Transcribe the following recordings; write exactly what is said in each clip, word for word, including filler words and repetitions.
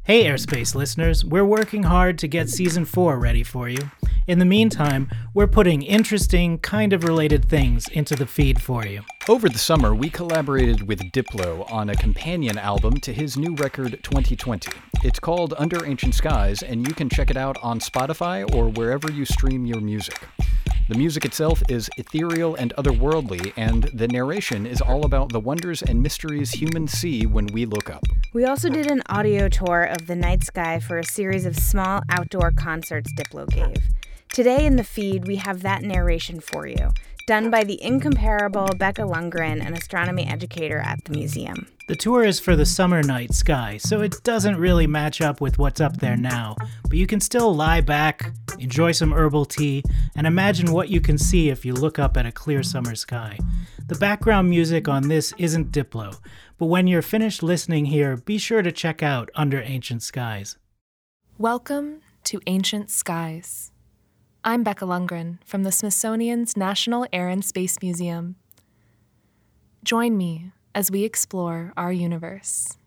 Hey Airspace listeners, we're working hard to get Season four ready for you. In the meantime, we're putting interesting, kind of related things into the feed for you. Over the summer, we collaborated with Diplo on a companion album to his new record, twenty twenty. It's called Under Ancient Skies, and you can check it out on Spotify or wherever you stream your music. The music itself is ethereal and otherworldly, and the narration is all about the wonders and mysteries humans see when we look up. We also did an audio tour of the night sky for a series of small outdoor concerts Diplo gave. Today in the feed, we have that narration for you, done by the incomparable Becca Lundgren, an astronomy educator at the museum. The tour is for the summer night sky, so it doesn't really match up with what's up there now, but you can still lie back, enjoy some herbal tea, and imagine what you can see if you look up at a clear summer sky. The background music on this isn't Diplo, but when you're finished listening here, be sure to check out Under Ancient Skies. Welcome to Ancient Skies. I'm Becca Lundgren from the Smithsonian's National Air and Space Museum. Join me as we explore our universe.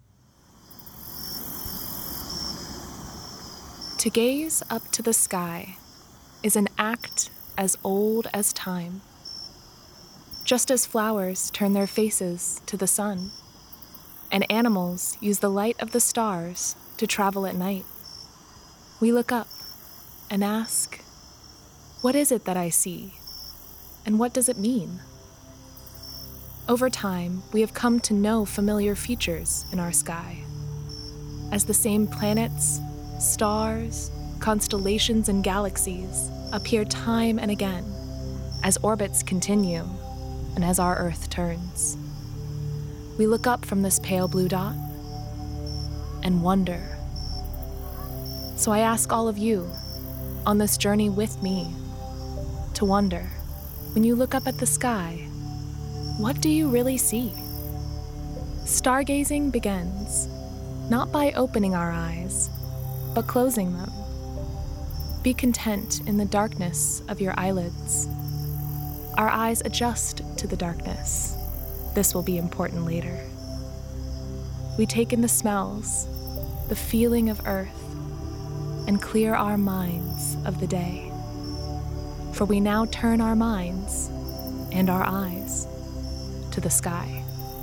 To gaze up to the sky is an act as old as time. Just as flowers turn their faces to the sun, and animals use the light of the stars to travel at night, we look up and ask, what is it that I see, and what does it mean? Over time, we have come to know familiar features in our sky. As the same planets, stars, constellations, and galaxies appear time and again, as orbits continue, and as our Earth turns. We look up from this pale blue dot and wonder. So I ask all of you, on this journey with me, to wonder, when you look up at the sky, what do you really see? Stargazing begins, not by opening our eyes, but closing them. Be content in the darkness of your eyelids. Our eyes adjust to the darkness. This will be important later. We take in the smells, the feeling of earth, and clear our minds of the day. For we now turn our minds and our eyes to the sky.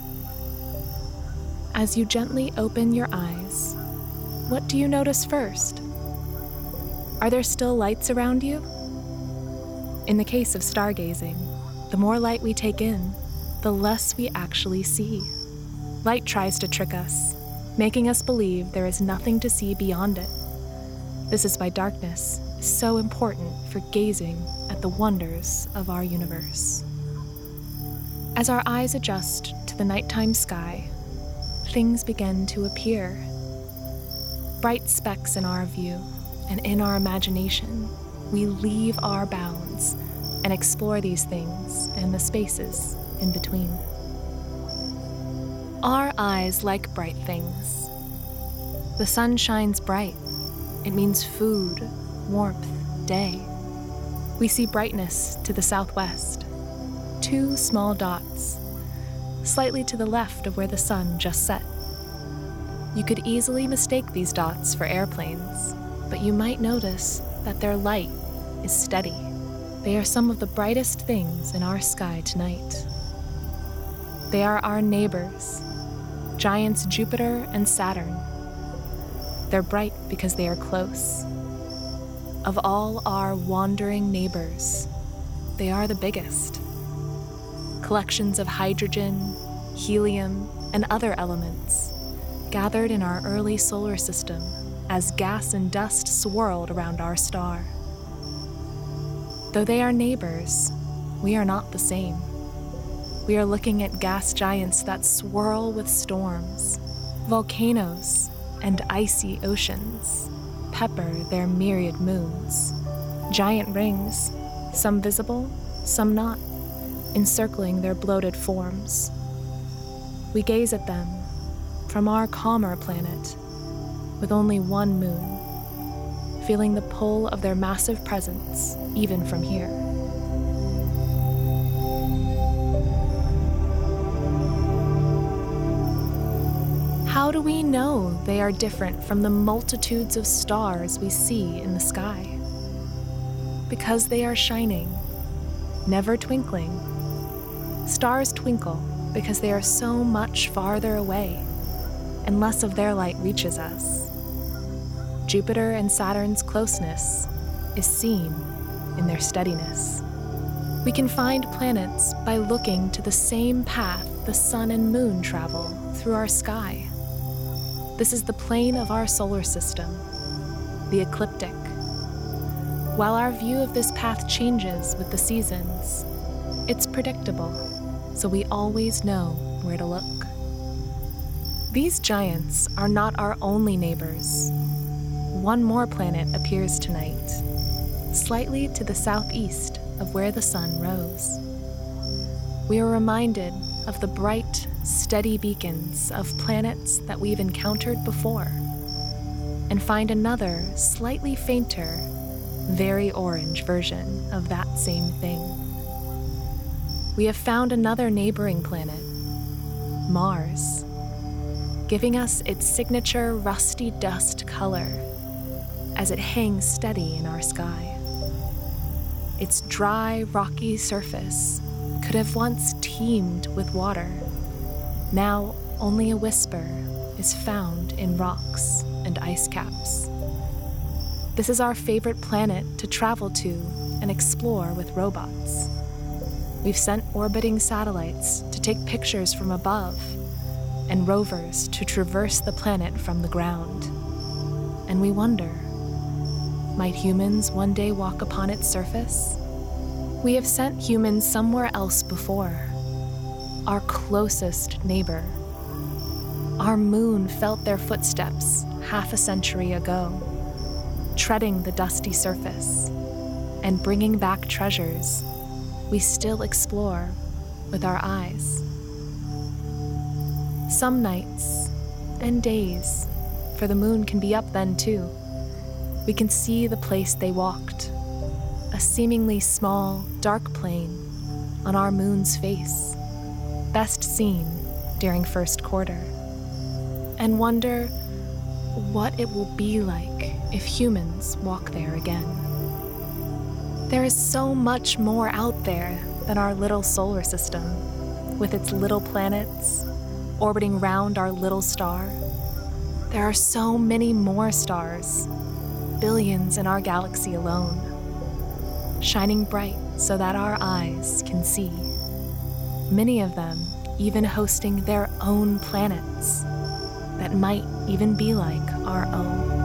As you gently open your eyes, what do you notice first? Are there still lights around you? In the case of stargazing, the more light we take in, the less we actually see. Light tries to trick us, making us believe there is nothing to see beyond it. This is why darkness is so important for gazing at the wonders of our universe. As our eyes adjust to the nighttime sky, things begin to appear. Bright specks in our view, and in our imagination, we leave our bounds and explore these things and the spaces in between. Our eyes like bright things. The sun shines bright. It means food, warmth, day. We see brightness to the southwest. Two small dots, slightly to the left of where the sun just set. You could easily mistake these dots for airplanes, but you might notice that their light is steady. They are some of the brightest things in our sky tonight. They are our neighbors, giants Jupiter and Saturn. They're bright because they are close. Of all our wandering neighbors, they are the biggest. Collections of hydrogen, helium, and other elements gathered in our early solar system as gas and dust swirled around our star. Though they are neighbors, we are not the same. We are looking at gas giants that swirl with storms, volcanoes, and icy oceans pepper their myriad moons. Giant rings, some visible, some not, encircling their bloated forms. We gaze at them from our calmer planet with only one moon, feeling the pull of their massive presence even from here. How do we know they are different from the multitudes of stars we see in the sky? Because they are shining, never twinkling. Stars twinkle because they are so much farther away, and less of their light reaches us. Jupiter and Saturn's closeness is seen in their steadiness. We can find planets by looking to the same path the sun and moon travel through our sky. This is the plane of our solar system, the ecliptic. While our view of this path changes with the seasons, it's predictable, so we always know where to look. These giants are not our only neighbors. One more planet appears tonight, slightly to the southeast of where the sun rose. We are reminded of the bright, steady beacons of planets that we've encountered before, and find another, slightly fainter, very orange version of that same thing. We have found another neighboring planet, Mars, giving us its signature rusty dust color as it hangs steady in our sky. Its dry, rocky surface could have once teemed with water. Now, only a whisper is found in rocks and ice caps. This is our favorite planet to travel to and explore with robots. We've sent orbiting satellites to take pictures from above, and rovers to traverse the planet from the ground. And we wonder, might humans one day walk upon its surface? We have sent humans somewhere else before, our closest neighbor. Our moon felt their footsteps half a century ago, treading the dusty surface and bringing back treasures we still explore with our eyes. Some nights and days, for the moon can be up then too, we can see the place they walked, a seemingly small, dark plain on our moon's face, best seen during first quarter, and wonder what it will be like if humans walk there again. There is so much more out there than our little solar system, with its little planets orbiting round our little star. There are so many more stars, billions in our galaxy alone, shining bright so that our eyes can see. Many of them even hosting their own planets that might even be like our own.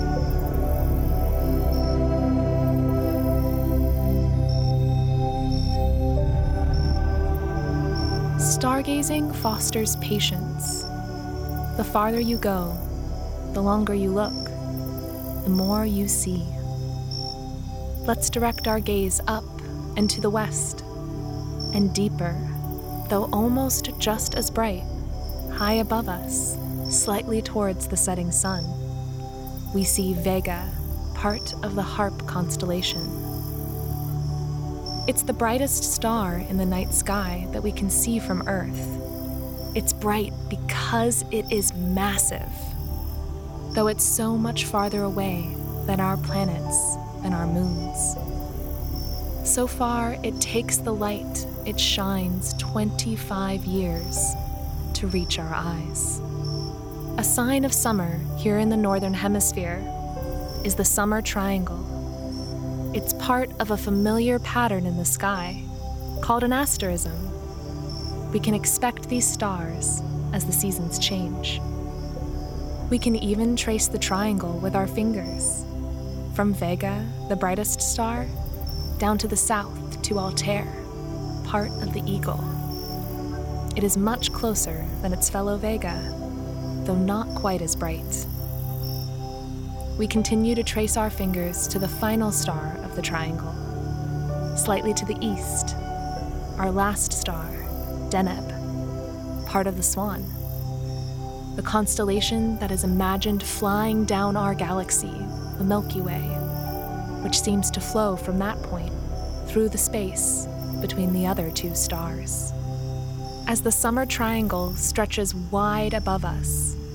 Stargazing fosters patience. The farther you go, the longer you look, the more you see. Let's direct our gaze up and to the west, and deeper, though almost just as bright, high above us, slightly towards the setting sun. We see Vega, part of the Harp constellation. It's the brightest star in the night sky that we can see from Earth. It's bright because it is massive, though it's so much farther away than our planets and our moons. So far, it takes the light it shines twenty-five years to reach our eyes. A sign of summer here in the Northern Hemisphere is the summer triangle. It's part of a familiar pattern in the sky, called an asterism. We can expect these stars as the seasons change. We can even trace the triangle with our fingers, from Vega, the brightest star, down to the south to Altair, part of the Eagle. It is much closer than its fellow Vega, though not quite as bright. We continue to trace our fingers to the final star of the triangle. Slightly to the east, our last star, Deneb, part of the Swan, the constellation that is imagined flying down our galaxy, the Milky Way, which seems to flow from that point through the space between the other two stars. As the summer triangle stretches wide above us,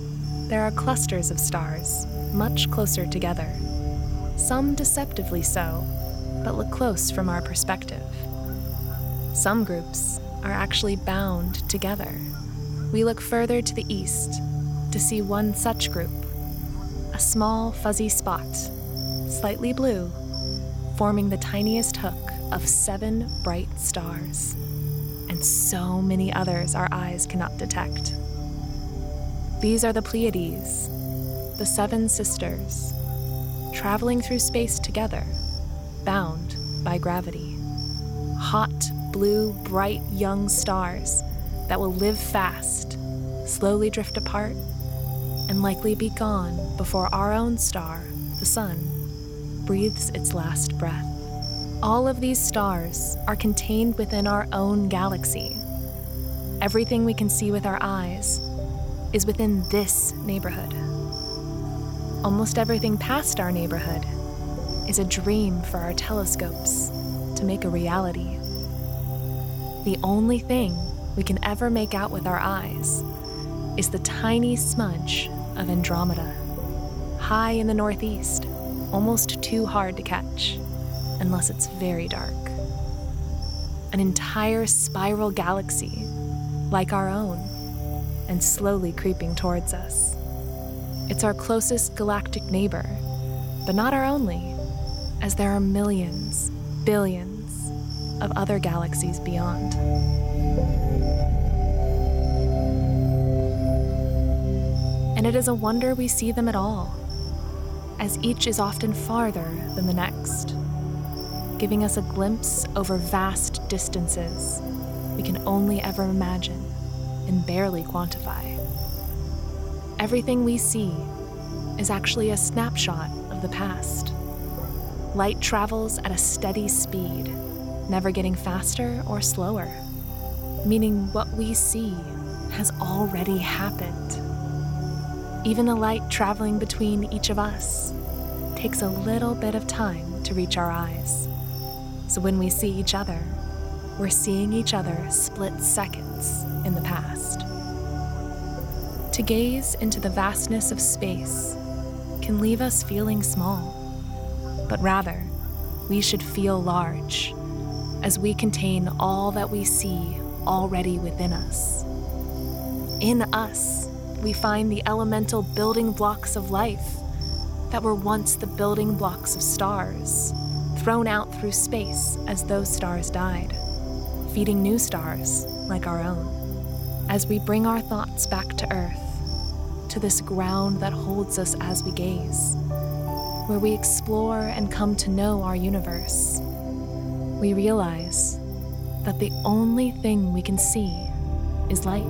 there are clusters of stars, much closer together. Some deceptively so, but look close from our perspective. Some groups are actually bound together. We look further to the east to see one such group, a small fuzzy spot, slightly blue, forming the tiniest hook of seven bright stars, and so many others our eyes cannot detect. These are the Pleiades, the seven sisters, traveling through space together, bound by gravity. Hot, blue, bright young stars that will live fast, slowly drift apart, and likely be gone before our own star, the sun, breathes its last breath. All of these stars are contained within our own galaxy. Everything we can see with our eyes is within this neighborhood. Almost everything past our neighborhood is a dream for our telescopes to make a reality. The only thing we can ever make out with our eyes is the tiny smudge of Andromeda, high in the northeast, almost too hard to catch, unless it's very dark. An entire spiral galaxy, like our own, and slowly creeping towards us. It's our closest galactic neighbor, but not our only, as there are millions, billions of other galaxies beyond. And it is a wonder we see them at all, as each is often farther than the next, giving us a glimpse over vast distances we can only ever imagine and barely quantify. Everything we see is actually a snapshot of the past. Light travels at a steady speed, never getting faster or slower, meaning what we see has already happened. Even the light traveling between each of us takes a little bit of time to reach our eyes. So when we see each other, we're seeing each other split seconds in the past. To gaze into the vastness of space can leave us feeling small, but rather, we should feel large, as we contain all that we see already within us. In us, we find the elemental building blocks of life that were once the building blocks of stars, thrown out through space as those stars died, feeding new stars like our own. As we bring our thoughts back to Earth, to this ground that holds us as we gaze, where we explore and come to know our universe, we realize that the only thing we can see is light.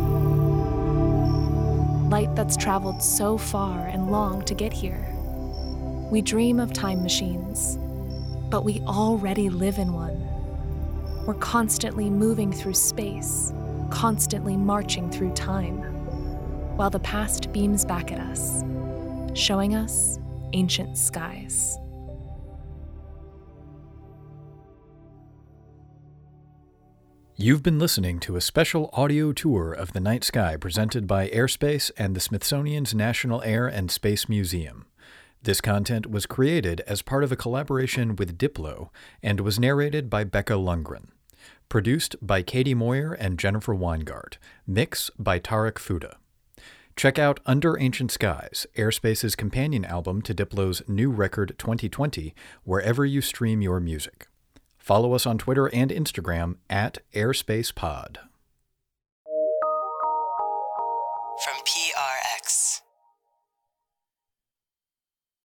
Light that's traveled so far and long to get here. We dream of time machines, but we already live in one. We're constantly moving through space, constantly marching through time, while the past beams back at us, showing us ancient skies. You've been listening to a special audio tour of the night sky presented by Airspace and the Smithsonian's National Air and Space Museum. This content was created as part of a collaboration with Diplo and was narrated by Becca Lundgren. Produced by Katie Moyer and Jennifer Weingart. Mix by Tarek Fuda. Check out Under Ancient Skies, Airspace's companion album to Diplo's new record twenty twenty, wherever you stream your music. Follow us on Twitter and Instagram at AirspacePod. From P R X.